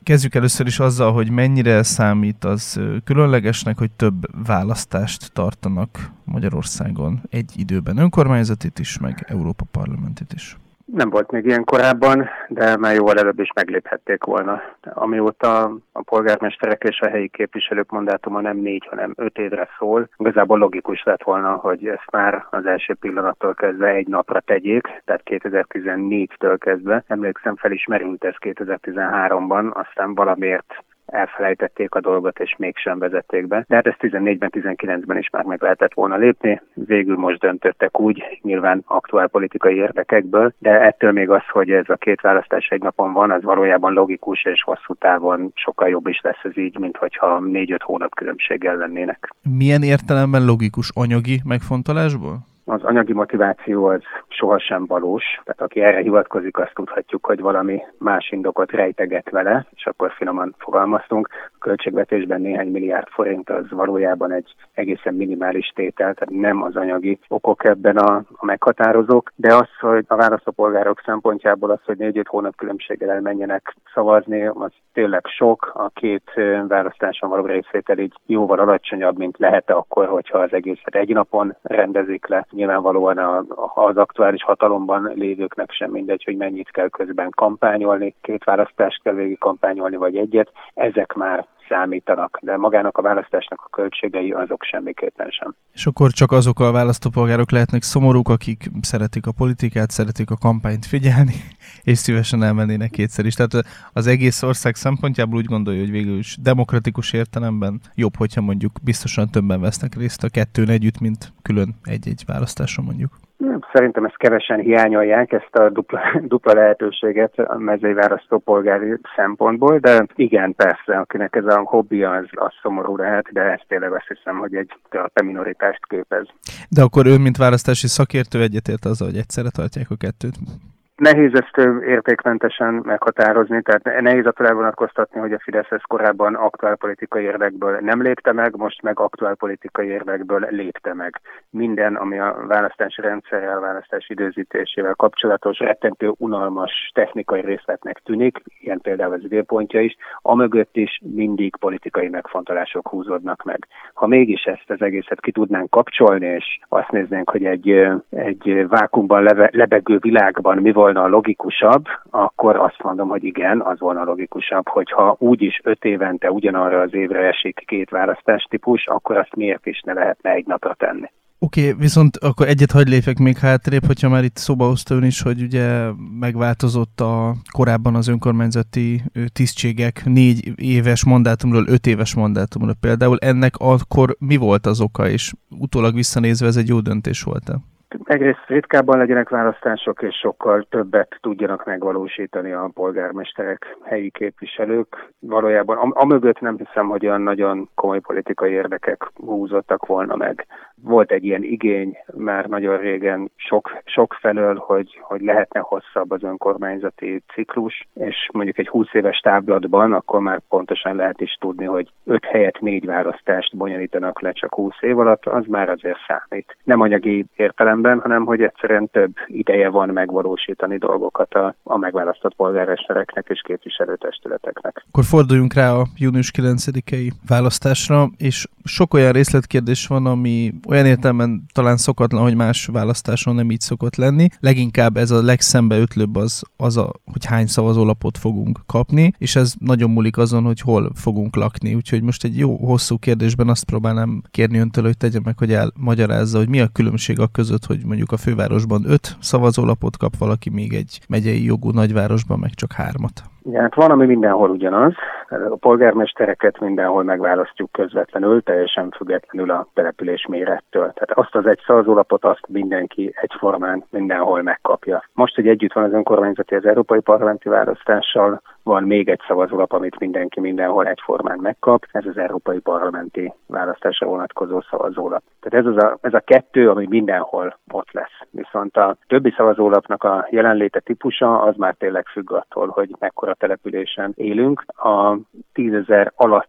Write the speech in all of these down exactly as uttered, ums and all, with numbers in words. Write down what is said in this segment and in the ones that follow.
Kezdjük először is azzal, hogy mennyire számít az különlegesnek, hogy több választást tartanak Magyarországon egy időben, önkormányzatit is, meg Európa Parlamentit is. Nem volt még ilyen korábban, de már jóval előbb is megléphették volna. Amióta a polgármesterek és a helyi képviselők mandátuma nem négy, hanem öt évre szól, igazából logikus lett volna, hogy ezt már az első pillanattól kezdve egy napra tegyék, tehát kétezer-tizennégytől kezdve. Emlékszem, fel is merült ez kétezer-tizenháromban, aztán valamiért elfelejtették a dolgot, és mégsem vezették be. De hát ezt tizennégyben, tizenkilencben is már meg lehetett volna lépni. Végül most döntöttek úgy, nyilván aktuál politikai érdekekből, de ettől még az, hogy ez a két választás egy napon van, az valójában logikus, és hosszú távon sokkal jobb is lesz ez így, mint hogyha négy-öt hónap különbséggel lennének. Milyen értelemben logikus, anyagi megfontolásból? Az anyagi motiváció az sohasem valós, tehát aki erre hivatkozik, azt tudhatjuk, hogy valami más indokot rejteget vele, és akkor finoman fogalmaztunk. A költségvetésben néhány milliárd forint az valójában egy egészen minimális tétel, tehát nem az anyagi okok ebben a, a meghatározók, de az, hogy a választópolgárok szempontjából az, hogy négy-öt hónap különbséggel elmenjenek szavazni, az tényleg sok. A két választáson való részvétel így jóval alacsonyabb, mint lehet akkor, hogyha az egészet egy napon rendezik le. Nyilvánvalóan a, az aktuális hatalomban lévőknek sem mindegy, hogy mennyit kell közben kampányolni, két választást kell végig kampányolni, vagy egyet. Ezek már számítanak, de magának a választásnak a költségei azok semmiképpen sem. És akkor csak azok a választópolgárok lehetnek szomorúk, akik szeretik a politikát, szeretik a kampányt figyelni, és szívesen elmennének kétszer is. Tehát az egész ország szempontjából úgy gondolja, hogy végül is demokratikus értelemben jobb, hogyha mondjuk biztosan többen vesznek részt a kettőn együtt, mint külön egy-egy választáson mondjuk. Szerintem ezt kevesen hiányolják, ezt a dupla, dupla lehetőséget a mezei választópolgári szempontból, de igen, persze, akinek ez a hobbi, az, az szomorú lehet, de ez tényleg azt hiszem, hogy egy a minoritást képez. De akkor ön, mint választási szakértő egyetért azzal, hogy egyszerre tartják a kettőt? Nehéz ezt értékmentesen meghatározni, tehát nehéz attól elvonatkoztatni, hogy a Fidesz ezt korábban aktuálpolitikai érdekből nem lépte meg, most meg aktuálpolitikai érdekből lépte meg. Minden, ami a választási rendszerrel, a választás időzítésével kapcsolatos, rettentő unalmas technikai részletnek tűnik, ilyen például az időpontja is, amögött is mindig politikai megfontolások húzódnak meg. Ha mégis ezt az egészet ki tudnánk kapcsolni, és azt néznénk, hogy egy, egy vákuumban leve, lebegő világban mi volt volna logikusabb, akkor azt mondom, hogy igen, az volna logikusabb, hogyha úgyis öt évente ugyanarra az évre esik két választástípus, akkor azt miért is ne lehetne egy napra tenni. Oké, okay, viszont akkor egyet hagy lépek még hátrébb, hogyha már itt szóba hozta ön is, hogy ugye megváltozott a korábban az önkormányzati tisztségek négy éves mandátumról öt éves mandátumra például. Ennek akkor mi volt az oka, és utólag visszanézve ez egy jó döntés volt-e? Egyrészt ritkábban legyenek választások, és sokkal többet tudjanak megvalósítani a polgármesterek, helyi képviselők. Valójában am- amögött nem hiszem, hogy olyan nagyon komoly politikai érdekek húzottak volna meg. Volt egy ilyen igény már nagyon régen sok, sok felől, hogy, hogy lehetne hosszabb az önkormányzati ciklus, és mondjuk egy húsz éves táblatban akkor már pontosan lehet is tudni, hogy öt helyett négy választást bonyolítanak le csak húsz év alatt, az már azért számít. Nem anyagi értelemben, hanem hogy egyszerűen több ideje van megvalósítani dolgokat a, a megválasztott polgármestereknek és képviselőtestületeknek. Akkor forduljunk rá a június kilencedikei választásra, és sok olyan részletkérdés van, ami olyan értelemben talán szokatlan, hogy más választáson nem így szokott lenni. Leginkább ez a legszembeötlőbb az, az a, hogy hány szavazólapot fogunk kapni, és ez nagyon múlik azon, hogy hol fogunk lakni. Úgyhogy most egy jó hosszú kérdésben azt próbálnám kérni öntől, hogy tegye meg, hogy elmagyarázza, hogy mi a különbség a között, hogy mondjuk a fővárosban öt szavazólapot kap valaki, még egy megyei jogú nagyvárosban meg csak hármat. Igen, hát van, ami mindenhol ugyanaz. A polgármestereket mindenhol megválasztjuk közvetlenül, teljesen függetlenül a település mérettől. Tehát azt az egy szavazólapot, azt mindenki egyformán mindenhol megkapja. Most, hogy együtt van az önkormányzati az európai parlamenti választással, van még egy szavazólap, amit mindenki mindenhol egyformán megkap, ez az európai parlamenti választásra vonatkozó szavazólap. Tehát ez, az a, ez a kettő, ami mindenhol ott lesz. Viszont a többi szavazólapnak a jelenléte típusa, az már tényleg függ attól, hogy mekkora településen élünk. A tízezer alatti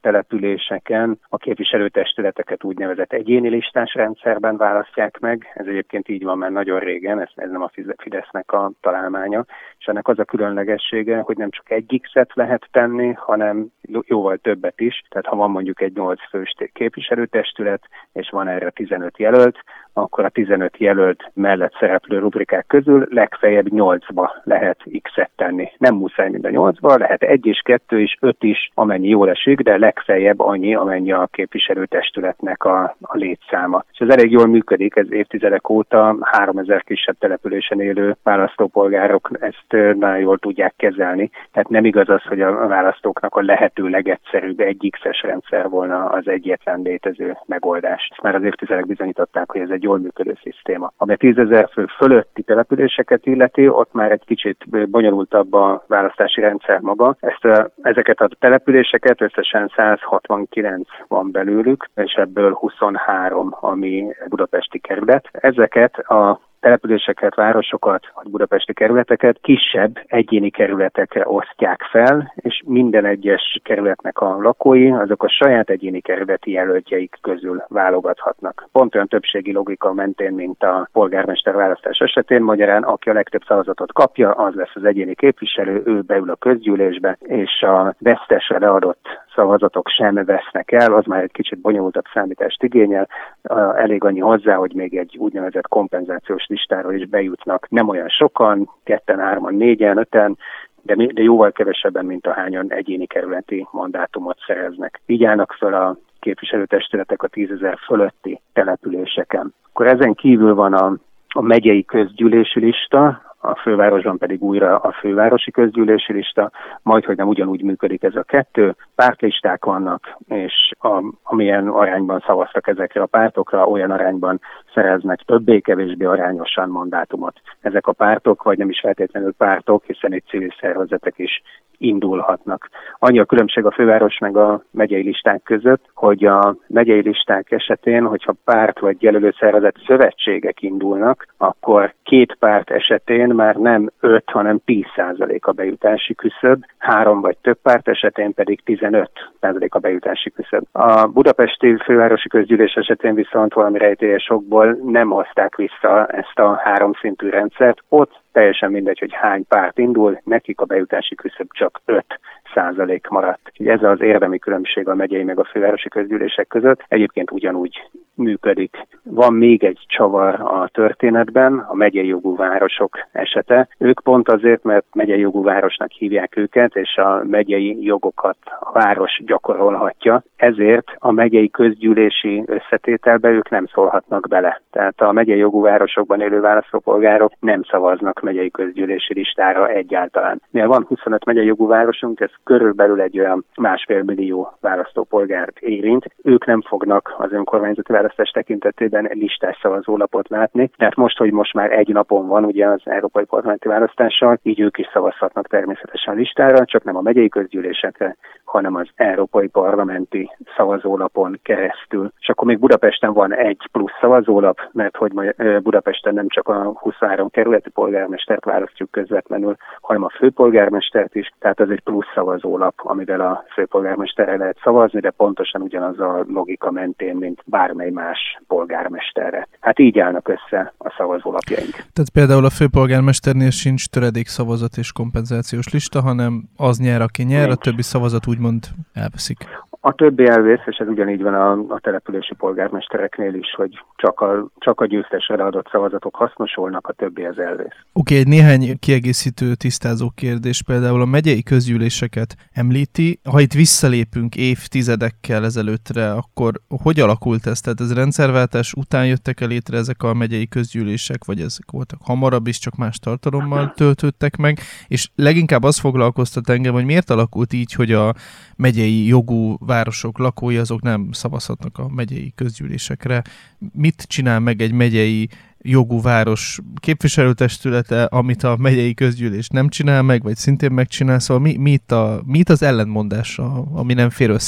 településeken a képviselőtestületeket úgynevezett egyéni listás rendszerben választják meg. Ez egyébként így van már nagyon régen, ez, ez nem a Fidesznek a találmánya, és ennek az a különlegessége, hogy nem csak egy X-et lehet tenni, hanem jóval többet is. Tehát ha van mondjuk egy nyolc fős képviselőtestület, és van erre tizenöt jelölt, akkor a tizenöt jelölt mellett szereplő rubrikák közül legfeljebb nyolcba lehet X-et tenni. Nem muszáj mind a nyolcba, lehet egy és kettő és öt is, amennyi jól esik, de legfeljebb annyi, amennyi a képviselőtestületnek a, a létszáma. És ez elég jól működik, ez évtizedek óta háromezer kisebb településen élő választópolgárok ezt nagyon jól tudják kezelni. Tehát nem igaz az, hogy a választóknak a lehető legegyszerűbb egy X-es rendszer volna az egyetlen létező megoldás. Ezt már az évtizedek bizonyították, hogy ez egy jól működő szisztéma. Ami a tízezer fő fölötti településeket illeti, ott már egy kicsit bonyolultabb a választási rendszer maga. Ezt, ezeket a településeket összesen száz hatvankilenc van belőlük, és ebből huszonhárom, ami budapesti kerület. Ezeket a településeket, városokat, vagy budapesti kerületeket kisebb egyéni kerületekre osztják fel, és minden egyes kerületnek a lakói azok a saját egyéni kerületi jelöltjeik közül válogathatnak. Pont olyan többségi logika mentén, mint a polgármester választás esetén, magyarán aki a legtöbb szavazatot kapja, az lesz az egyéni képviselő, ő beül a közgyűlésbe, és a vesztesre leadott szavazatok sem vesznek el, az már egy kicsit bonyolultabb számítást igényel. Elég annyi hozzá, hogy még egy úgynevezett kompenzációs listáról is bejutnak nem olyan sokan, ketten, hárman, négyen, öten, de, de jóval kevesebben, mint ahányan egyéni kerületi mandátumot szereznek. Így állnak fel a képviselőtestületek a tízezer fölötti településeken. Akkor ezen kívül van a, a megyei közgyűlési lista, a fővárosban pedig újra a fővárosi közgyűlési lista, majdhogy nem ugyanúgy működik ez a kettő. Pártlisták vannak, és a, amilyen arányban szavaztak ezekre a pártokra, olyan arányban szereznek többé-kevésbé arányosan mandátumot. Ezek a pártok, vagy nem is feltétlenül pártok, hiszen itt civil szervezetek is indulhatnak. Annyi a különbség a főváros meg a megyei listák között, hogy a megyei listák esetén, hogyha párt vagy jelölő szervezet szövetségek indulnak, akkor két párt esetén már nem öt, hanem tíz százalék a bejutási küszöb, három vagy több párt esetén pedig tizenöt százalék a bejutási küszöb. A budapesti fővárosi közgyűlés esetén viszont valami rejtélyes okból nem hozták vissza ezt a háromszintű rendszert. Ott teljesen mindegy, hogy hány párt indul, nekik a bejutási küszöb csak öt százalék maradt. Ez az érdemi különbség a megyei meg a fővárosi közgyűlések között. Egyébként ugyanúgy működik. Van még egy csavar a történetben, a megyei jogú városok esete. Ők pont azért, mert megyei jogú városnak hívják őket, és a megyei jogokat a város gyakorolhatja. Ezért a megyei közgyűlési összetételbe ők nem szólhatnak bele. Tehát a megyei jogú városokban élő választópolgárok nem szavaznak megyei közgyűlési listára egyáltalán. Mivel van huszonöt megyei jogú városunk, ez körülbelül egy olyan másfél millió választópolgárt érint. Ők nem fognak az önkormányzati választás tekintetében listás szavazólapot látni. Tehát most, hogy most már egy napon van ugye az európai parlamenti választással, így ők is szavazhatnak természetesen listára, csak nem a megyei közgyűlésekre, hanem az európai parlamenti szavazólapon keresztül. És akkor még Budapesten van egy plusz szavazólap, mert hogy Budapesten nem csak a huszonhárom kerületi polgármestert választjuk közvetlenül, hanem a főpolgármestert is, tehát ez egy plusz szavazólap, amivel a főpolgármesterre lehet szavazni, de pontosan ugyanaz a logika mentén, mint bármely más polgármesterre. Hát így állnak össze a szavazólapjaink. Tehát például a főpolgármesternél sincs töredék szavazat és kompenzációs lista, hanem az nyer, aki nyer, nincs. A többi szavazat úgymond elveszik. A többi elvész, és ez ugyanígy van a, a települési polgármestereknél is, hogy csak a, csak a győztesre adott szavazatok hasznosulnak, a többi az elvész. Oké, okay, egy néhány kiegészítő, tisztázó kérdés. Például a megyei közgyűléseket említi. Ha itt visszalépünk évtizedekkel ezelőttre, akkor hogy alakult ez? Tehát ez rendszerváltás után jöttek el létre ezek a megyei közgyűlések, vagy ezek voltak hamarabb is, csak más tartalommal töltöttek meg? És leginkább az foglalkoztat engem, hogy miért alakult így, hogy a megyei jogú városok lakói azok nem szavazhatnak a megyei közgyűlésekre. Mit csinál meg egy megyei jogú város képviselőtestülete, amit a megyei közgyűlés nem csinál meg, vagy szintén megcsinál? Szóval mi, mi, itt, a, mi itt az ellentmondás, ami nem fér össze?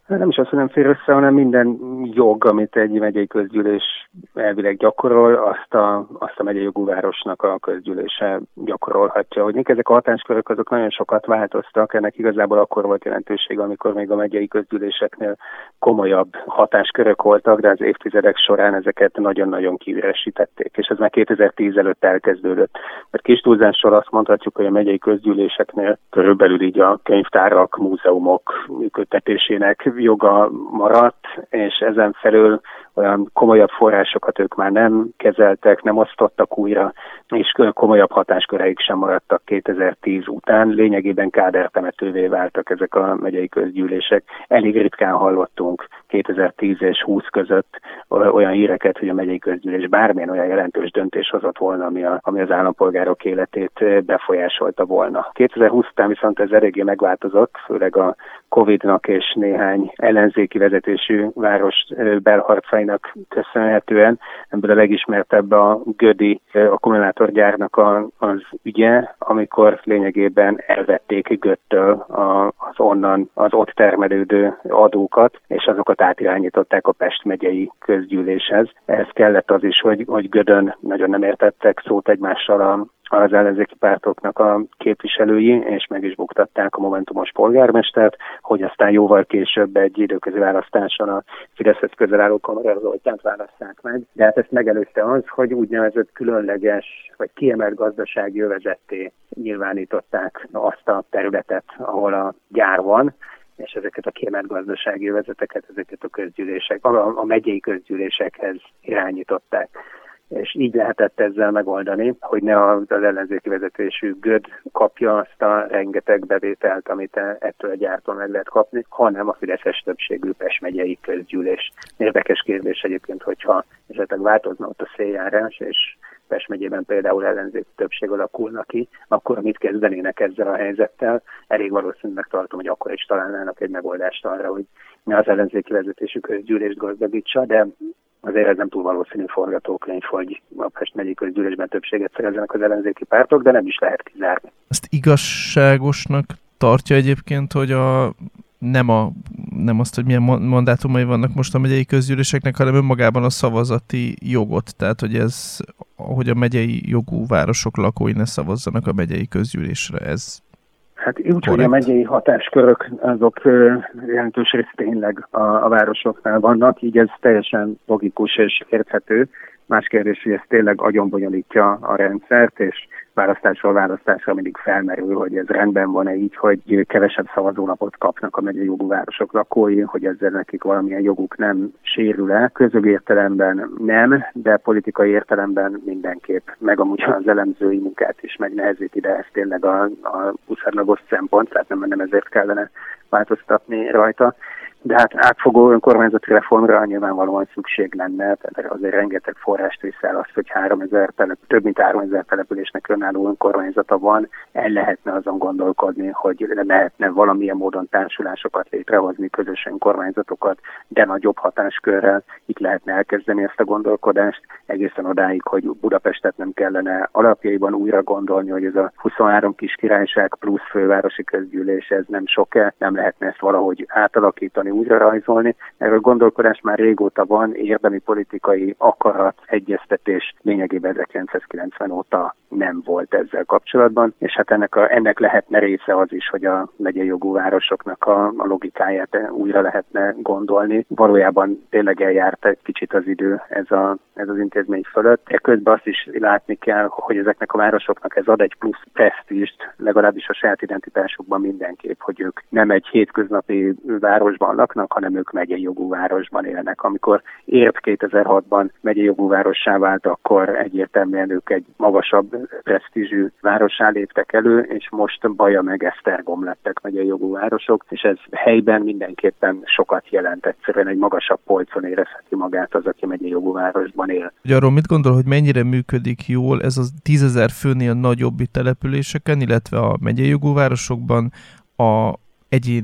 Nem is azt, hogy nem fér össze, hanem minden jog, amit egy megyei közgyűlés elvileg gyakorol, azt a, azt a megyei jogú városnak a közgyűlése gyakorolhatja. Hogy mik ezek a hatáskörök, azok nagyon sokat változtak, ennek igazából akkor volt jelentősége, amikor még a megyei közgyűléseknél komolyabb hatáskörök voltak, de az évtizedek során ezeket nagyon-nagyon kiüresítették, és ez már kétezer-tíz előtt elkezdődött. Mert kis túlzással azt mondhatjuk, hogy a megyei közgyűléseknél körülbelül így a könyvtárak, múzeumok működtetésének joga maradt, és ezen felül olyan komolyabb forrásokat ők már nem kezeltek, nem osztottak újra, és komolyabb hatásköreik sem maradtak kétezer-tíz után. Lényegében kádertemetővé váltak ezek a megyei közgyűlések. Elég ritkán hallottunk kétezer-tíz és húsz között olyan híreket, hogy a megyei közgyűlés bármilyen olyan jelentős döntés hozott volna, ami, a, ami az állampolgárok életét befolyásolta volna. kétezer-húsz után viszont ez eléggé megváltozott, főleg a Covidnak és néhány ellenzéki vezetésű város belharcainak köszönhetően. Ebből a legismertebb a Gödi akkumulátorgyárnak a, az ügye, amikor lényegében elvették Gödtől az onnan az ott termelődő adókat, és azokat átirányították a Pest megyei közgyűléshez. Ehhez kellett az is, hogy, hogy Gödön nagyon nem értettek szót egymással a az ellenzéki pártoknak a képviselői, és meg is buktatták a momentumos polgármestert, hogy aztán jóval később egy időközi választáson a Fideszhez közel álló Kamara Zoltánt válasszák meg. De hát ezt megelőzte az, hogy úgynevezett különleges vagy kiemelt gazdasági övezetté nyilvánították azt a területet, ahol a gyár van, és ezeket a kiemelt gazdasági övezeteket, ezeket a közgyűlések, a, a megyei közgyűlésekhez irányították. És így lehetett ezzel megoldani, hogy ne az ellenzéki vezetésű Göd kapja azt a rengeteg bevételt, amit ettől a gyártól meg lehet kapni, hanem a fideszes többségű Pest megyei közgyűlés. Érdekes kérdés egyébként, hogyha esetleg változna ott a széljárás, és Pest megyében például ellenzéki többség alakulna ki, akkor mit kezdenének ezzel a helyzettel? Elég valószínűleg tartom, hogy akkor is találnának egy megoldást arra, hogy ne az ellenzéki vezetésű közgyűlést gazdagítsa, de azért ez nem túl valószínű forgatókönyv, hogy a Pest megyei közgyűlésben többséget szerezzenek az ellenzéki pártok, de nem is lehet kizárni. Ezt igazságosnak tartja egyébként, hogy a, nem, a, nem azt, hogy milyen mandátumai vannak most a megyei közgyűléseknek, hanem önmagában a szavazati jogot. Tehát, hogy ez, hogy a megyei jogú városok lakói ne szavazzanak a megyei közgyűlésre. Ez Hát úgy, hogy a megyei hatáskörök azok jelentős rész tényleg a, a városoknál vannak, így ez teljesen logikus és érthető. Más kérdés, hogy ez tényleg agyonbonyolítja a rendszert, és választásról választásra mindig felmerül, hogy ez rendben van-e így, hogy kevesebb szavazólapot kapnak a megyei jogú városok lakói, hogy ezzel nekik valamilyen joguk nem sérül-e. Közögi értelemben nem, de politikai értelemben mindenképp. Meg amúgy az elemzői munkát is megnehezíti, de ez tényleg a, a huszárlagos szempont, tehát nem, nem ezért kellene változtatni rajta. De hát átfogó önkormányzati reformra nyilvánvalóan szükség lenne, tehát azért rengeteg forrást viszel az, hogy háromezer telep, több mint háromezer településnek önálló önkormányzata van, el lehetne azon gondolkodni, hogy lehetne valamilyen módon társulásokat létrehozni, közös önkormányzatokat, de nagyobb hatáskörrel. Itt lehetne elkezdeni ezt a gondolkodást, egészen odáig, hogy Budapestet nem kellene alapjaiban újra gondolni, hogy ez a huszonhárom kis királyság plusz fővárosi közgyűlés, ez nem sok-e, nem lehetne ezt valahogy átalakítani, újra rajzolni. Erről gondolkodás már régóta van, érdemi politikai akarat, egyeztetés lényegében ezerkilencszázkilencven óta nem volt ezzel kapcsolatban, és hát ennek, a, ennek lehetne része az is, hogy a megyei jogú városoknak a, a logikáját újra lehetne gondolni. Valójában tényleg eljárt egy kicsit az idő ez, a, ez az intézmény fölött, de közben azt is látni kell, hogy ezeknek a városoknak ez ad egy plusz presztízst, legalábbis a saját identitásukban mindenképp, hogy ők nem egy hétköznapi városban laknak, hanem ők megyei jogú városban élnek. Amikor Érd kétezer-hatban megyei jogú várossá vált, akkor egyértelműen ők egy magasabb presztízsű várossá léptek elő, és most Baja meg Esztergom lettek megyei jogú városok, és ez helyben mindenképpen sokat jelent. Egyszerűen egy magasabb polcon érezheti magát az, aki megyei jogú városban él. Ugye arról mit gondol, hogy mennyire működik jól ez a tízezer főnél nagyobbi településeken, illetve a megyei jogú városokban a egyéni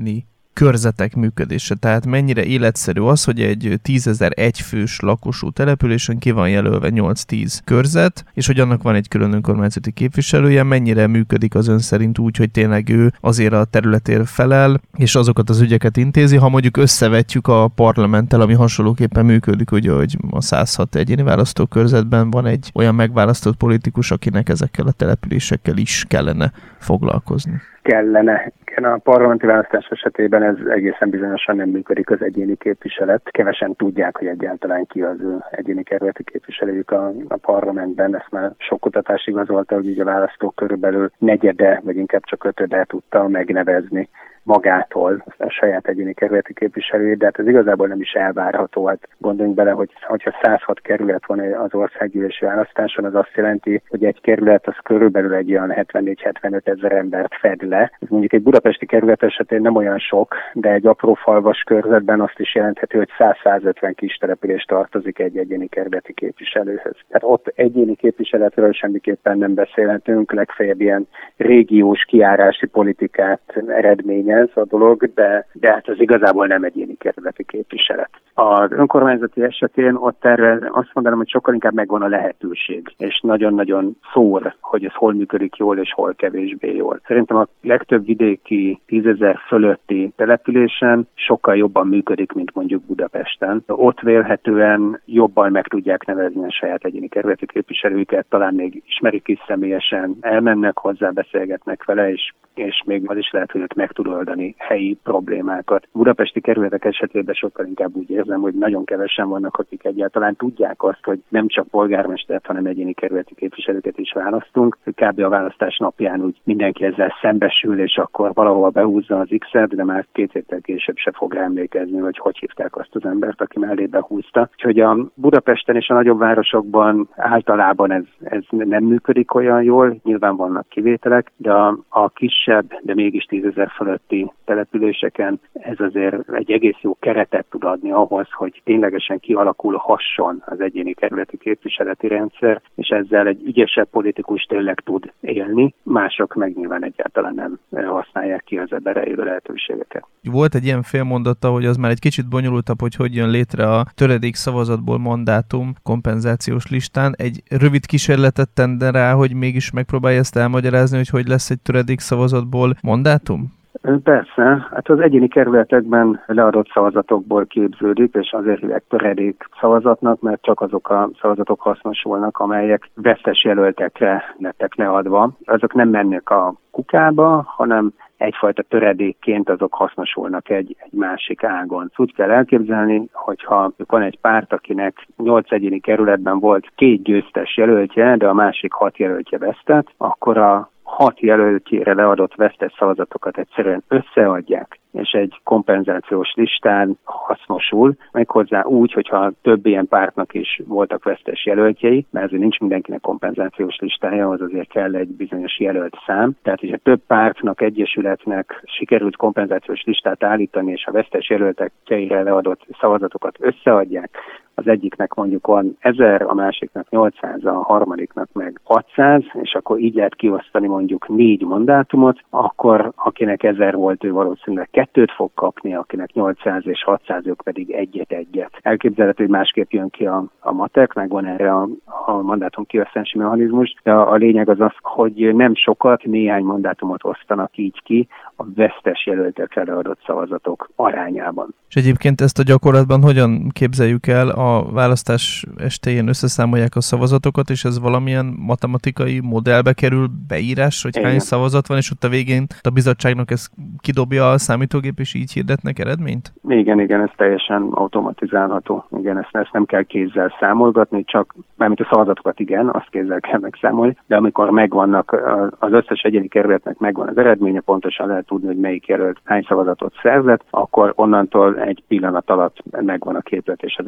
körzetek működése. Tehát mennyire életszerű az, hogy egy tízezer egyfős lakosú településen ki van jelölve nyolc-tíz körzet, és hogy annak van egy külön önkormányzati képviselője, mennyire működik az ön szerint úgy, hogy tényleg ő azért a területért felel, és azokat az ügyeket intézi, ha mondjuk összevetjük a parlamenttel, ami hasonlóképpen működik, ugye, hogy a száz hat egyéni választókörzetben van egy olyan megválasztott politikus, akinek ezekkel a településekkel is kellene foglalkozni. Kellene. A parlamenti választás esetében ez egészen bizonyosan nem működik az egyéni képviselet. Kevesen tudják, hogy egyáltalán ki az egyéni kerületi képviselőjük a, a parlamentben. Ezt már sok kutatás igazolta, hogy így a választók körülbelül negyede, vagy inkább csak ötöde tudta megnevezni magától a saját egyéni kerületi képviselőjét, de hát ez igazából nem is elvárható. Hát gondoljunk bele, hogy hogyha száz hat kerület van az országgyűlési választáson, az azt jelenti, hogy egy kerület az körülbelül egy olyan hetvennégy-hetvenöt ezer embert fed le. Ez mondjuk egy budapesti kerület esetén nem olyan sok, de egy apró falvas körzetben azt is jelentheti, hogy száz-százötven kis település tartozik egy egyéni kerületi képviselőhöz. Tehát ott egyéni képviseletről semmiképpen nem beszélhetünk, legfeljebb ilyen régiós kijárási politikát eredményez a dolog, de, de hát az igazából nem egyéni kerületi képviselet. Az önkormányzati esetén ott erre azt mondanám, hogy sokkal inkább megvan a lehetőség, és nagyon-nagyon szór, hogy ez hol működik jól, és hol kevésbé jól. Szerintem a legtöbb vidéki tízezer fölötti településen sokkal jobban működik, mint mondjuk Budapesten. Ott vélhetően jobban meg tudják nevezni a saját egyéni kerületi képviselőiket, talán még ismerik is személyesen, elmennek hozzá, beszélgetnek vele, és, és még az is lehet, hogy ott meg tud oldani helyi problémákat. Budapesti kerületek esetében sokkal inkább úgy érzem, hogy nagyon kevesen vannak, akik egyáltalán tudják azt, hogy nem csak polgármestert, hanem egyéni kerületi képviselőket is választunk. Kb. A választás napján úgy mindenki ezzel szembesül, és akkor valahol behúzza az X-et, de már két héttel később se fog rá emlékezni, hogy hogy hívták azt az embert, aki mellé behúzta. Úgyhogy a Budapesten és a nagyobb városokban általában ez, ez nem működik olyan jól, nyilván vannak kivételek, de a, a kisebb, de mégis tízezer fölötti településeken ez azért egy egész jó keretet tud adni ahhoz, hogy ténylegesen kialakulhasson az egyéni kerületi képviseleti rendszer, és ezzel egy ügyesebb politikus tényleg tud élni, mások meg nyilván egyáltalán nem használják ki az ebben rejlő lehetőségeket. Volt egy ilyen félmondata, hogy az már egy kicsit bonyolultabb, hogy hogy jön létre a töredék szavazatból mandátum kompenzációs listán. Egy rövid kísérletet tenne rá, hogy mégis megpróbálja ezt elmagyarázni, hogy hogy lesz egy töredék szavazatból mandátum? Persze, hát az egyéni kerületekben leadott szavazatokból képződik, és azért hívják töredék szavazatnak, mert csak azok a szavazatok hasznosulnak, amelyek vesztes jelöltekre lettek leadva. Azok nem mennek a kukába, hanem egyfajta töredékként azok hasznosulnak egy, egy másik ágon. Úgy kell elképzelni, hogyha van egy párt, akinek nyolc egyéni kerületben volt két győztes jelöltje, de a másik hat jelöltje vesztett, akkor a hat jelöltjére leadott vesztes szavazatokat egyszerűen összeadják, és egy kompenzációs listán hasznosul, méghozzá úgy, hogyha több ilyen pártnak is voltak vesztes jelöltjei, mert ezért nincs mindenkinek kompenzációs listája, az azért kell egy bizonyos jelölt szám. Tehát, hogyha több pártnak, egyesületnek sikerült kompenzációs listát állítani, és a vesztes jelöltekre leadott szavazatokat összeadják, az egyiknek mondjuk van ezer, a másiknak nyolcszáz, a harmadiknak meg hatszáz, és akkor így lehet kiosztani mondjuk négy mandátumot, akkor akinek ezer volt, ő valószínűleg kettőt fog kapni, akinek nyolcszáz és hatszáz, ők pedig egyet-egyet. Elképzelhető, hogy másképp jön ki a, a matek, meg van erre a, a mandátum kiosztási mechanizmus, de a, a lényeg az az, hogy nem sokat, néhány mandátumot osztanak így ki a vesztes jelöltekre leadott szavazatok arányában. És egyébként ezt a gyakorlatban hogyan képzeljük el? A választás estéjén összeszámolják a szavazatokat, és ez valamilyen matematikai modellbe kerül beírás, hogy igen, hány szavazat van, és ott a végén a bizottságnak ezt kidobja a számítógép, és így hirdetnek eredményt? Igen, igen, ez teljesen automatizálható. Igen, ezt, ezt nem kell kézzel számolgatni, csak mármint a szavazatokat igen, azt kézzel kell megszámolni, de amikor megvannak, az összes egyéni kerületnek megvan az eredménye, pontosan lehet tudni, hogy melyik jelölt hány szavazatot szerzett, akkor onnantól egy pillanat alatt megvan a képlet és az eredmény.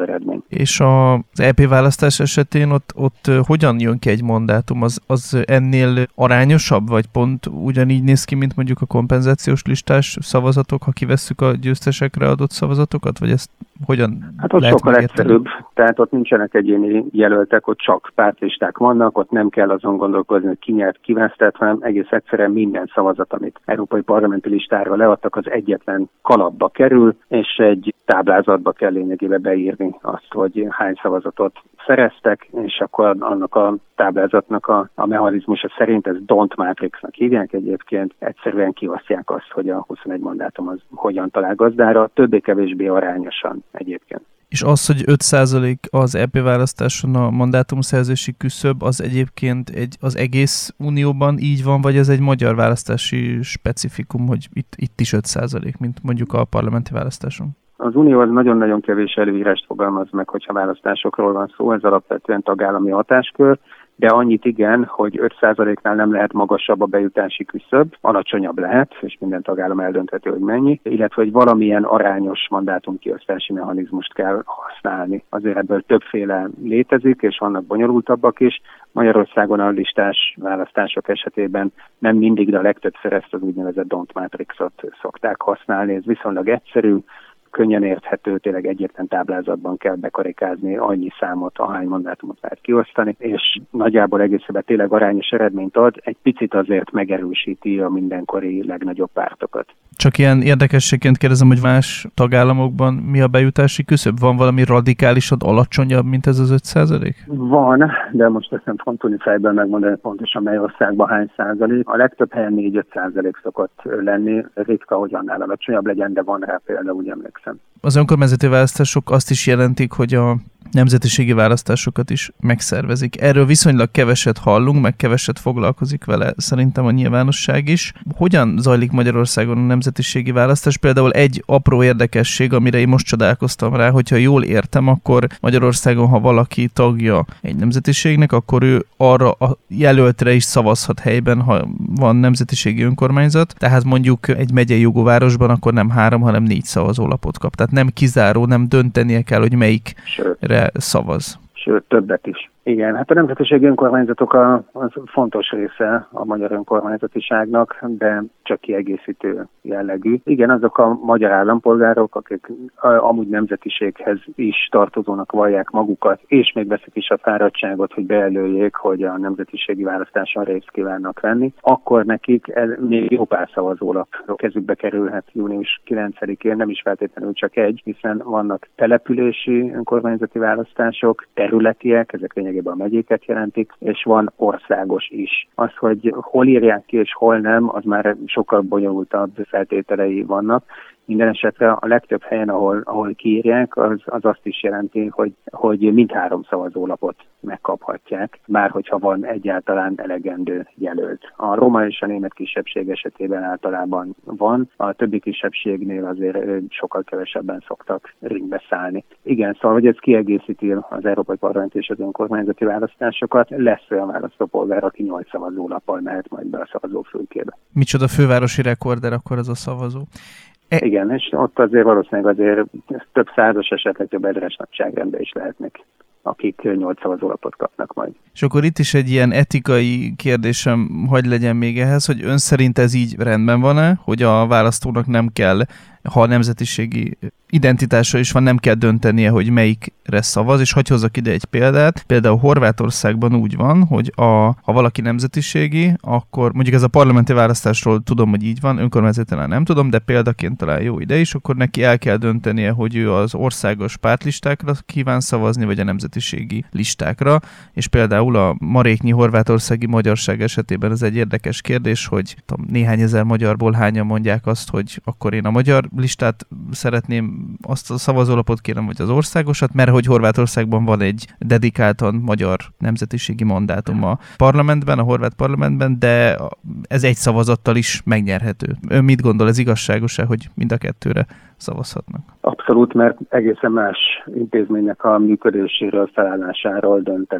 És az é pé választás esetén ott, ott hogyan jön ki egy mandátum? Az, az ennél arányosabb, vagy pont ugyanígy néz ki, mint mondjuk a kompenzációs listás szavazatok, ha kivesszük a győztesekre adott szavazatokat, vagy ezt hogyan Hát ott lehet sokkal megérteni? egyszerűbb, tehát ott nincsenek egyéni jelöltek, ott csak pártlisták vannak, ott nem kell azon gondolkozni, hogy ki nyert, ki vesztett, hanem egész egyszerűen minden szavazat, amit európai parlamenti listára leadtak, az egyetlen kalapba kerül, és egy táblázatba kell lényegében beírni azt, hogy hány szavazatot szereztek, és akkor annak a táblázatnak a, a mechanizmusa szerint, ez Don't Matrixnak hívják egyébként, egyszerűen kiosztják azt, hogy a huszonegy mandátum az hogyan talál gazdára, többé-kevésbé arányosan egyébként. És az, hogy öt százalék az é pé választáson a mandátumszerzési küszöb, az egyébként egy, az egész unióban így van, vagy ez egy magyar választási specifikum, hogy itt, itt is öt százalék, mint mondjuk a parlamenti választáson? Az Unió az nagyon-nagyon kevés előírást fogalmaz meg, hogyha választásokról van szó, ez alapvetően tagállami hatáskör, de annyit igen, hogy öt százaléknál nem lehet magasabb a bejutási küszöb, alacsonyabb lehet, és minden tagállam eldöntheti, hogy mennyi, illetve hogy valamilyen arányos mandátumkiosztási mechanizmust kell használni. Azért ebből többféle létezik, és vannak bonyolultabbak is. Magyarországon a listás választások esetében nem mindig, de a legtöbbször ezt az úgynevezett Don't Matrixot szokták használni. Ez viszonylag egyszerű, könnyen érthető, tényleg egyetlen táblázatban kell bekarikázni annyi számot, ahány mandátumot lehet kiosztani, és nagyjából egészében tényleg arányos eredményt ad, egy picit azért megerősíti a mindenkori legnagyobb pártokat. Csak ilyen érdekességként kérdezem, hogy más tagállamokban mi a bejutási küszöb? Van valami radikálisan alacsonyabb, mint ez az öt százalék? Van, de most ezt nem fogom tudni fejből megmondani pontosan, mely országban hány százalék. A legtöbb helyen négy-öt százalék szokott lenni, ritka, hogy annál alacsonyabb legyen, de van rá például, úgy emlékszem. Az önkormányzati választások azt is jelentik, hogy a nemzetiségi választásokat is megszervezik. Erről viszonylag keveset hallunk, meg keveset foglalkozik vele szerintem a nyilvánosság is. Hogyan zajlik Magyarországon a nemzetiségi választás? Például egy apró érdekesség, amire én most csodálkoztam rá, hogyha jól értem, akkor Magyarországon, ha valaki tagja egy nemzetiségnek, akkor ő arra a jelöltre is szavazhat helyben, ha van nemzetiségi önkormányzat. Tehát mondjuk egy megyei jogú városban akkor nem három, hanem négy szavazólapot kap. Tehát nem kizáró, nem döntenie kell, hogy melyikre szavaz. Sőt, többet is. Igen, hát a nemzetiségi önkormányzatok a, az fontos része a magyar önkormányzatiságnak, de csak kiegészítő jellegű. Igen, azok a magyar állampolgárok, akik amúgy nemzetiséghez is tartozónak vallják magukat, és még veszik is a fáradtságot, hogy bejelöljék, hogy a nemzetiségi választáson részt kívánnak venni, akkor nekik ez még jó pár szavazólap kezükbe kerülhet június kilencedikén, nem is feltétlenül csak egy, hiszen vannak települési önkormányzati választások, területiek, ezek lényegében a megyéket jelentik, és van országos is. Az, hogy hol írják ki és hol nem, az már sokkal bonyolultabb feltételei vannak. Minden esetre a legtöbb helyen, ahol, ahol kiírják, az, az azt is jelenti, hogy, hogy mindhárom szavazólapot megkaphatják, már hogyha van egyáltalán elegendő jelölt. A roma és a német kisebbség esetében általában van, a többi kisebbségnél azért sokkal kevesebben szoktak ringbe szállni. Igen, szóval, hogy ez kiegészíti az Európai Parlament és az önkormányzati választásokat, lesz olyan választópolgár, aki nyolc szavazólappal mehet majd be a szavazófülkébe. Micsoda fővárosi rekorder akkor az a szavazó? E- Igen, és ott azért valószínűleg azért több százas, esetleg több ezres nagyságrendben is lehetnek, akik nyolc szavazólapot kapnak majd. És akkor itt is egy ilyen etikai kérdésem, hogy legyen még ehhez, hogy ön szerint ez így rendben van-e, hogy a választónak nem kell, ha a nemzetiségi identitása is van, nem kell döntenie, hogy melyikre szavaz, és hadd hozzak ide egy példát. Például Horvátországban úgy van, hogy a, ha valaki nemzetiségi, akkor mondjuk ez a parlamenti választásról tudom, hogy így van, önkormányzatánál nem tudom, de példaként talán jó ide is, akkor neki el kell döntenie, hogy ő az országos pártlistákra kíván szavazni, vagy a nemzetiségi listákra, és például a maréknyi horvátországi magyarság esetében ez egy érdekes kérdés, hogy tudom, néhány ezer magyarból hányan mondják azt, hogy akkor én a magyar listát szeretném, azt a szavazólapot kérem, vagy az országosat, mert hogy Horvátországban van egy dedikáltan magyar nemzetiségi mandátum a parlamentben, a horvát parlamentben, de ez egy szavazattal is megnyerhető. Ön mit gondol, ez igazságos-e, hogy mind a kettőre szavazhatnak? Abszolút, mert egészen más intézménynek a működéséről, felállásáról döntenek.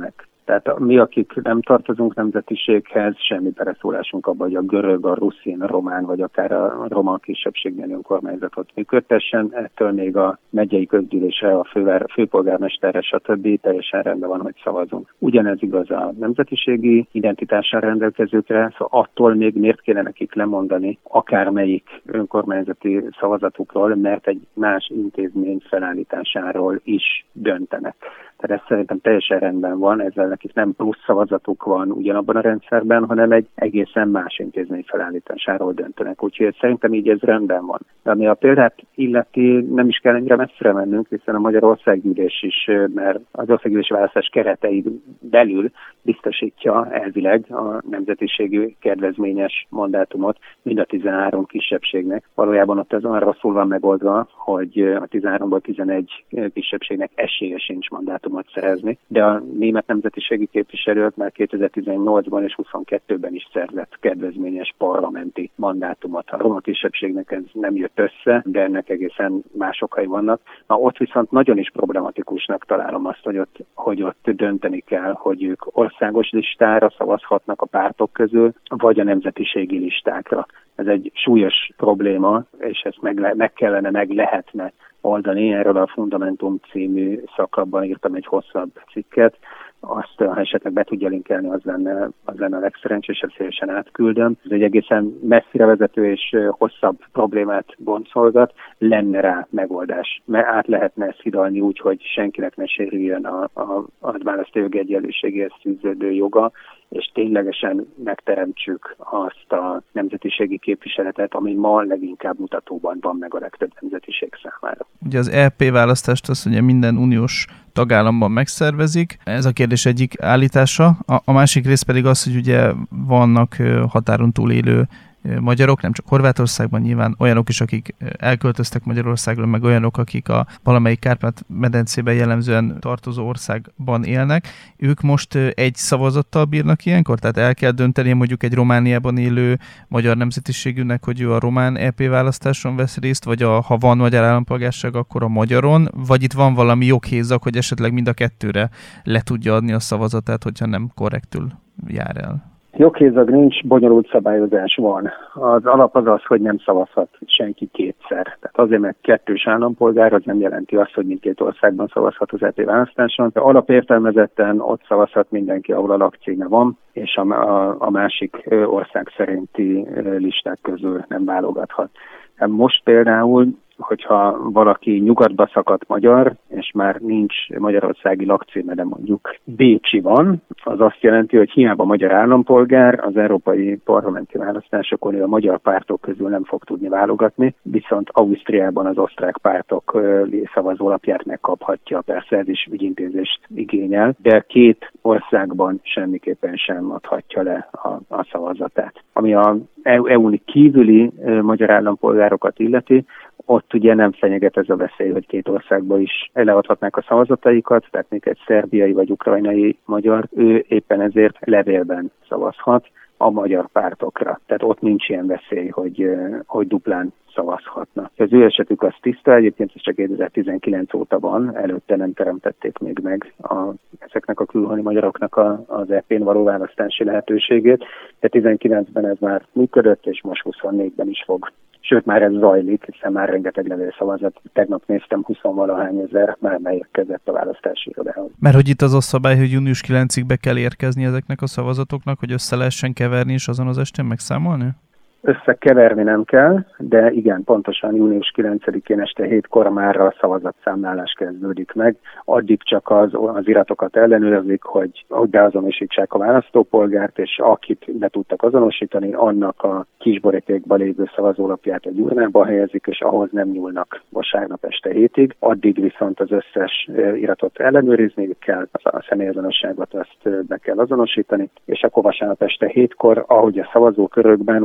Tehát mi, akik nem tartozunk nemzetiséghez, semmi beleszólásunk abban, hogy a görög, a ruszin, a román, vagy akár a roma kisebbségben önkormányzatot működtessen. Ettől még a megyei közgyűlésre, a fővár, főpolgármesterre, stb. Teljesen rendben van, hogy szavazunk. Ugyanez igaz a nemzetiségi identitással rendelkezőkre, szóval attól még miért kéne nekik lemondani akármelyik önkormányzati szavazatukról, mert egy más intézmény felállításáról is döntenek. Tehát ez szerintem teljesen rendben van, ezzel nekik nem plusz szavazatuk van ugyanabban a rendszerben, hanem egy egészen más intézmény felállításáról döntenek. Úgyhogy szerintem így ez rendben van. De ami a példát illeti, nem is kell ennyire messzire mennünk, hiszen a Magyar Országgyűlés is, mert az országgyűlési választás keretei belül biztosítja elvileg a nemzetiségű kedvezményes mandátumot mind a tizenhárom kisebbségnek. Valójában ott ez arra rosszul van megoldva, hogy a tizenháromból tizenegy kisebbségnek esélye sincs mandátumot szerezni, de a német nemzetiségi képviselők már kétezer-tizennyolcban és huszonkettőben is szerzett kedvezményes parlamenti mandátumot. A roma kisebbségnek ez nem jött össze, de ennek egészen más okai vannak. Na, ott viszont nagyon is problematikusnak találom azt, hogy ott, hogy ott dönteni kell, hogy ők országos listára szavazhatnak a pártok közül, vagy a nemzetiségi listákra. Ez egy súlyos probléma, és ezt meg, meg kellene, meg lehetne oldani. Erről a Fundamentum című szaklapban írtam egy hosszabb cikket. Azt, ha esetleg be tudja linkelni, az lenne, az lenne a legszerencsésebb, szívesen átküldöm. Ez egy egészen messzire vezető és hosszabb problémát boncolgat, lenne rá megoldás. Mert át lehetne ezt hidalni úgy, hogy senkinek ne sérüljön a, a, a választójogi egyenlőségéhez fűződő joga, és ténylegesen megteremtsük azt a nemzetiségi képviseletet, ami ma leginkább mutatóban van meg a legtöbb nemzetiség számára. Ugye az é pé választást azt ugye minden uniós tagállamban megszervezik. Ez a kérdés egyik állítása. A, a másik rész pedig az, hogy ugye vannak határon túl élő magyarok, nem csak Horvátországban, nyilván olyanok is, akik elköltöztek Magyarországról, meg olyanok, akik a valamelyik Kárpát-medencében jellemzően tartozó országban élnek. Ők most egy szavazattal bírnak ilyenkor? Tehát el kell dönteni mondjuk egy Romániában élő magyar nemzetiségűnek, hogy ő a román é pé választáson vesz részt, vagy a, ha van magyar állampolgárság, akkor a magyaron, vagy itt van valami joghézag, hogy esetleg mind a kettőre le tudja adni a szavazatát, hogyha nem korrektül jár el. Joghézag nincs, bonyolult szabályozás van. Az alap az az, hogy nem szavazhat senki kétszer. Tehát azért, mert kettős állampolgár, az nem jelenti azt, hogy mindkét országban szavazhat az é pé választáson. De alapértelmezetten ott szavazhat mindenki, ahol a lakcíme van, és a, a, a másik ország szerinti listák közül nem válogathat. Most például, hogyha valaki nyugatba szakadt magyar, és már nincs magyarországi lakcíme, de mondjuk bécsi van, az azt jelenti, hogy hiába magyar állampolgár, az európai parlamenti választásokon a magyar pártok közül nem fog tudni válogatni, viszont Ausztriában az osztrák pártok szavazólapját megkaphatja, persze ez is ügyintézést igényel, de két országban semmiképpen sem adhatja le a, a szavazatát. Ami a é u-n kívüli magyar állampolgárokat illeti, ott ugye nem fenyeget ez a veszély, hogy két országban is leadhatnák a szavazataikat, tehát még egy szerbiai vagy ukrajnai magyar, ő éppen ezért levélben szavazhat a magyar pártokra. Tehát ott nincs ilyen veszély, hogy, hogy duplán szavazhatna. Az ő esetük az tiszta, egyébként ez csak kétezer-tizenkilenc óta van, előtte nem teremtették még meg a, ezeknek a külhoni magyaroknak a, az é pén való választási lehetőségét, de tizenkilencben ez már működött, és most huszonnégyben is fog. Sőt, már ez zajlik, hiszen már rengeteg levélszavazat. Tegnap néztem, huszonvalahány ezer már beérkezett a választási irodához. Mert hogy itt az a szabály, hogy június kilencedikéig be kell érkezni ezeknek a szavazatoknak, hogy össze lehessen keverni, és azon az estén megszámolni? Összekeverni nem kell, de igen, pontosan június kilencedikén este hétkor már a szavazatszámlálás kezdődik meg. Addig csak az, az iratokat ellenőrzik, hogy, hogy beazonosítsák a választópolgárt, és akit be tudtak azonosítani, annak a kisborítékban lévő szavazólapját egy urnába helyezik, és ahhoz nem nyúlnak vasárnap este hétig. Addig viszont az összes iratot ellenőrizni kell, a személyazonosságot azt be kell azonosítani, és akkor vasárnap este hétkor, ahogy a szavazókörökben, ugye nemzeti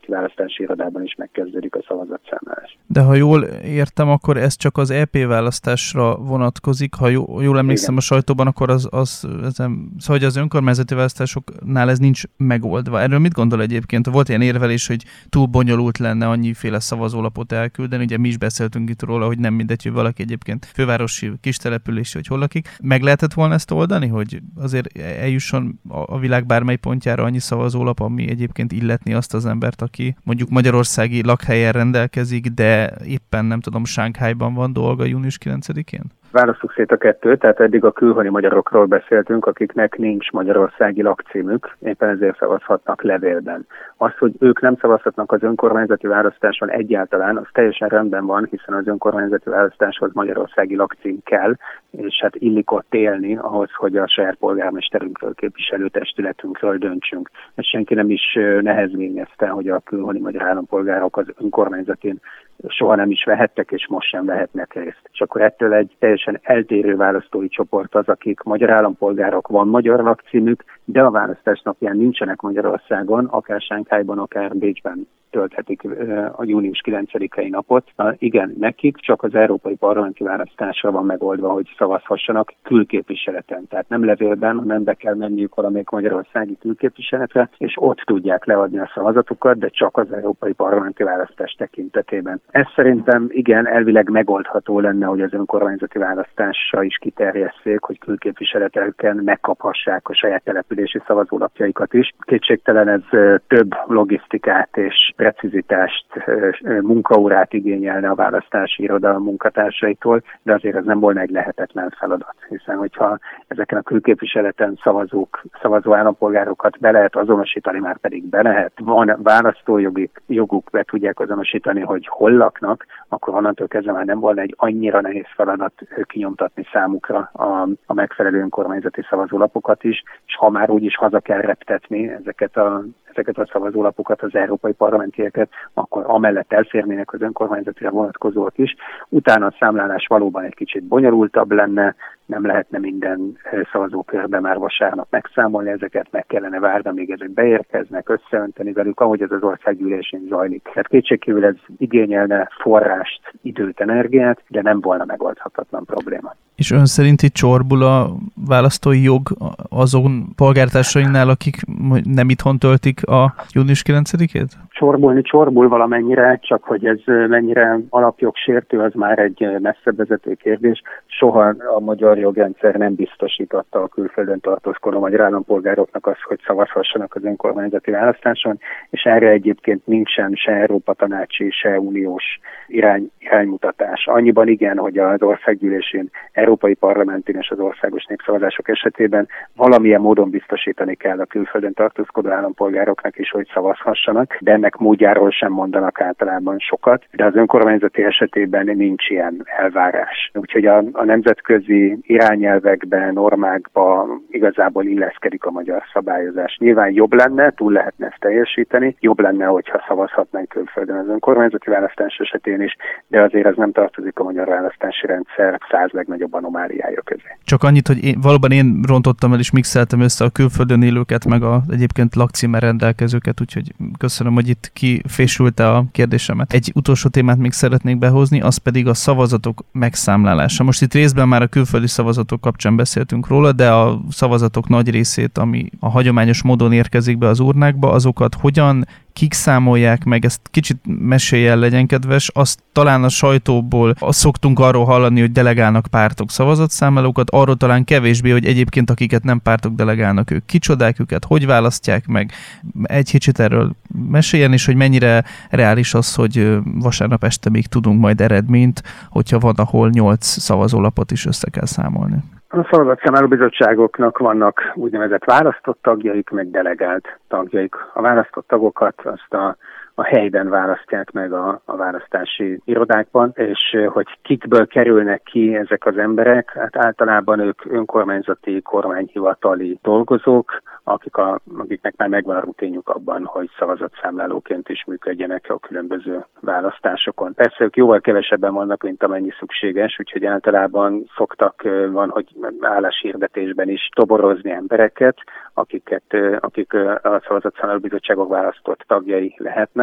önkormányzati választási irodában is megkezdődik a szavazatszámlálás. De ha jól értem, akkor ez csak az é pé választásra vonatkozik. Ha jól, jól emlékszem Igen. a sajtóban, akkor az, az, ezen, szóval, hogy az önkormányzati választásoknál ez nincs megoldva. Erről mit gondol egyébként? Volt ilyen érvelés, hogy túl bonyolult lenne annyiféle szavazólapot elküldeni. Ugye mi is beszéltünk itt róla, hogy nem mindegy, hogy valaki egyébként fővárosi, kistelepülési, hogy hol lakik. Meg lehetett volna ezt oldani, hogy azért eljusson a világ bármely pontjára annyi szavazólap, ami egyébként illetni azt az embert, aki mondjuk magyarországi lakhelyen rendelkezik, de éppen nem tudom, Sánkhájban van dolga június kilencedikén? Válasszuk szét a kettőt, tehát eddig a külhoni magyarokról beszéltünk, akiknek nincs magyarországi lakcímük, éppen ezért szavazhatnak levélben. Az, hogy ők nem szavazhatnak az önkormányzati választáson egyáltalán, az teljesen rendben van, hiszen az önkormányzati választáshoz magyarországi lakcím kell, és hát illik ott élni ahhoz, hogy a saját polgármesterünkről, képviselőtestületünkről döntsünk. Ezt senki nem is nehezményezte, hogy a külhoni magyar állampolgárok az önkormányzatin soha nem is vehettek, és most sem vehetnek részt. És akkor ettől egy teljesen eltérő választói csoport az, akik magyar állampolgárok, van magyar lakcímük, de a választás napján nincsenek Magyarországon, akár Sánkhájban, akár Bécsben tölthetik a június kilencedikei napot. Igen, nekik csak az európai parlamenti választásra van megoldva, hogy szavazhassanak külképviseleten. Tehát nem levélben, hanem be kell menniük valamelyik magyarországi külképviseletre, és ott tudják leadni a szavazatukat, de csak az európai parlamenti választás tekintetében. Ez szerintem igen, elvileg megoldható lenne, hogy az önkormányzati választásra is kiterjesszék, hogy külképviseleteken megkaphassák a saját települési szavazólapjaikat is. Kétségtelen ez több logisztikát és precizitást, munkaórát igényelne a választási iroda munkatársaitól, de azért ez nem volna egy lehetetlen feladat, hiszen hogyha ezeken a külképviseleten szavazók, szavazó állampolgárokat be lehet azonosítani, már pedig be lehet, van választójogi joguk, be tudják azonosítani, hogy hol laknak, akkor onnantól kezdve már nem volna egy annyira nehéz feladat kinyomtatni számukra a, a megfelelő önkormányzati szavazólapokat is, és ha már úgyis haza kell reptetni ezeket a ezeket a szavazólapokat, az európai parlamentieket, akkor amellett elférnének az önkormányzatira vonatkozóak is. Utána a számlálás valóban egy kicsit bonyolultabb lenne, nem lehetne minden szavazókörbe már vasárnap megszámolni, ezeket meg kellene várni, amíg ezek beérkeznek, összeönteni velük, ahogy ez az országgyűlésén zajlik. Tehát kétségkívül ez igényelne forrást, időt, energiát, de nem volna megoldhatatlan probléma. És ön szerint itt csorbul a választói jog azon polgártársainknál, akik nem itthon töltik a június kilencedikét? Csorbulni csorbul valamennyire, csak hogy ez mennyire alapjogsértő, az már egy messzevezető kérdés. Soha a magyar jogrendszer nem biztosította a külföldön tartózkodó magyar állampolgároknak azt, hogy szavazhassanak az önkormányzati választáson, és erre egyébként nincsen se Európa Tanácsi, se uniós irány, iránymutatás. Annyiban igen, hogy az országgyűlésén, európai parlamentin és az országos népszavazások esetében valamilyen módon biztosítani kell a külföldön tartózkodó állampolgároknak is, hogy szavazhassanak, de ennek módjáról sem mondanak általában sokat, de az önkormányzati esetében nincs ilyen elvárás. Úgyhogy a, a nemzetközi irányelvekben, normákban igazából illeszkedik a magyar szabályozás. Nyilván jobb lenne, túl lehetne ezt teljesíteni, jobb lenne, hogyha szavazhatnánk külföldön az önkormányzati választás esetén is, de azért ez nem tartozik a magyar választási rendszer száz legnagyobb anomáliája közé. Csak annyit, hogy én, valóban én rontottam el és mixeltem össze a külföldön élőket, meg a egyébként lakcímmel rendelkezőket, úgyhogy köszönöm, hogy itt kifésülte a kérdésemet. Egy utolsó témát még szeretnék behozni, az pedig a szavazatok megszámlálása. Most itt részben már a külföldi szavazatok kapcsán beszéltünk róla, de a szavazatok nagy részét, ami a hagyományos módon érkezik be az urnákba, azokat hogyan, kik számolják meg, ezt kicsit mesélj el, legyen kedves, azt talán a sajtóból azt szoktunk arról hallani, hogy delegálnak pártok szavazatszámlálókat, arról talán kevésbé, hogy egyébként akiket nem pártok delegálnak, ők kicsodák, őket hogy választják meg. Egy kicsit erről meséljen is, hogy mennyire reális az, hogy vasárnap este még tudunk majd eredményt, hogyha van, ahol nyolc szavazólapot is össze kell számolni. A szavazatszámláló bizottságoknak vannak úgynevezett választott tagjaik, meg delegált tagjaik. A választott tagokat azt a, a helyben választják meg a, a választási irodákban, és hogy kikből kerülnek ki ezek az emberek, hát általában ők önkormányzati, kormányhivatali dolgozók, akik a, akiknek már megvan a rutinjuk abban, hogy szavazatszámlálóként is működjenek a különböző választásokon. Persze ők jóval kevesebben vannak, mint amennyi szükséges, úgyhogy általában szoktak, van, hogy álláshirdetésben is toborozni embereket, akiket, akik a szavazatszámláló bizottságok választott tagjai lehetnek.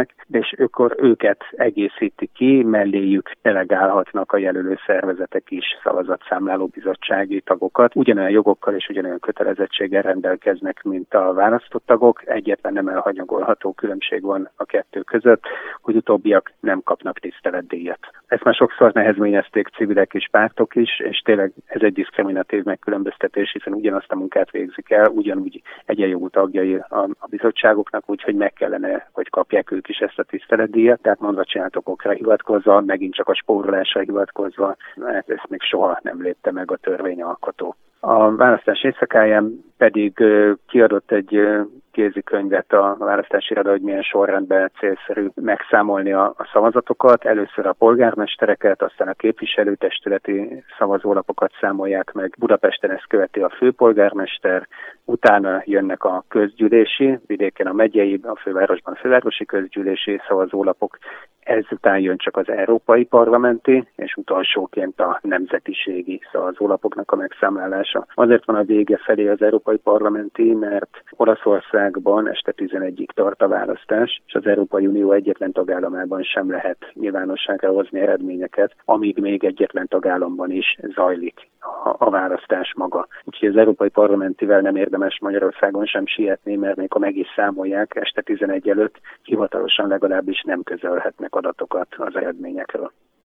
jelölnek, és akkor őket egészíti ki, melléjük delegálhatnak a jelölő szervezetek is szavazatszámláló bizottsági tagokat. Ugyanolyan jogokkal és ugyanolyan kötelezettséggel rendelkeznek, mint a választott tagok. Egyetlen nem elhanyagolható különbség van a kettő között, hogy utóbbiak nem kapnak tiszteletdíjat. Ezt már sokszor nehezményezték civilek és pártok is, és tényleg ez egy diszkriminatív megkülönböztetés, hiszen ugyanazt a munkát végzik el, ugyanúgy egyenjogú tagjai a, a bizottságoknak, úgyhogy meg kellene, hogy kapják ők is ezt a tiszteletdíjat, tehát mondva csináltok okra hivatkozva, megint csak a spórolásra hivatkozva, hát ezt még soha nem lépte meg a törvényalkotó. A választás éjszakáján pedig kiadott egy kézikönyvet a választási iroda, hogy milyen sorrendben célszerű megszámolni a, a szavazatokat. Először a polgármestereket, aztán a képviselőtestületi szavazólapokat számolják meg. Budapesten ezt követi a főpolgármester, utána jönnek a közgyűlési, vidéken a megyei, a fővárosban a fővárosi közgyűlési szavazólapok. Ezután jön csak az európai parlamenti, és utolsóként a nemzetiségi szavazólapoknak a megszámlálása. Azért van a vége felé az európai parlamenti, mert Olaszországban este tizenegyig tart a választás, és az Európai Unió egyetlen tagállamában sem lehet nyilvánosságra hozni eredményeket, amíg még egyetlen tagállamban is zajlik a, a választás maga. Úgyhogy az európai parlamentivel nem érdemes Magyarországon sem sietni, mert még ha meg is számolják este tizenegy előtt, hivatalosan legalábbis nem közölhetnek adatokat az eredményekről.